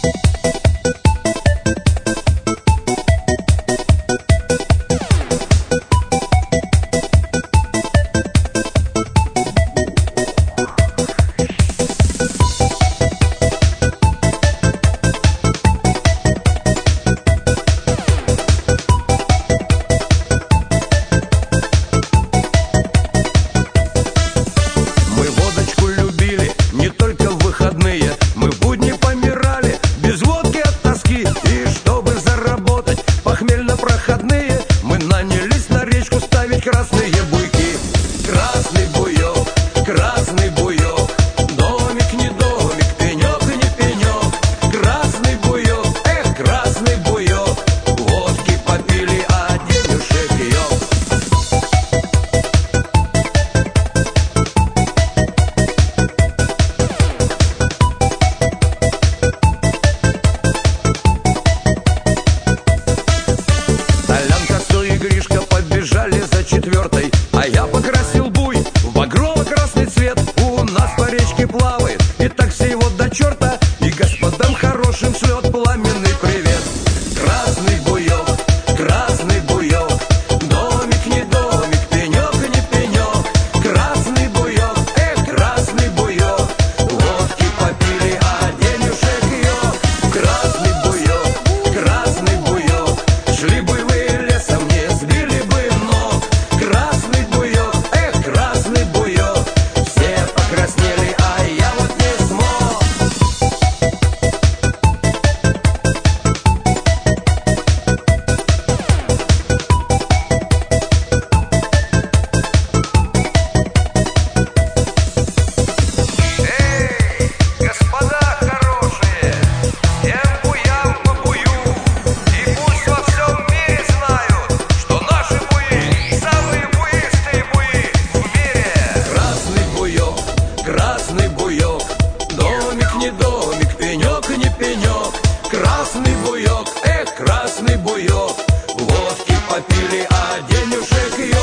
Красные буйки, красный буёк, красный буёк. Домик не домик, пенёк не пенёк. Красный буёк, эх, красный буёк. Водки попили, а денюшек ёк. Толян, Косой и Гришка побежали за четвертой, а я покрасил буй в багрово-красный цвет. У нас по речке плавает, и так все его до черта, и господам хорошим шлет пламенный привет. Красный буёк, красный буёк. Домик не домик, пенёк не пенёк. Красный буёк, эх, красный буёк. Водки попили, а денюшек ёк. Красный буёк, красный буёк. Шли бы вы лесом, не сбили бы ног. Красный буёк, эх, красный буёк. Все покраснели, а я вот не смог. Эй, господа хорошие, всем буям по бую, и пусть во всем мире знают, что наши буи самые буистые буи в мире. Красный буёк, красный буёк. Домик не домик, пенёк не пенёк. Красный буёк, эх, красный буёк. Водки попили, а денюшек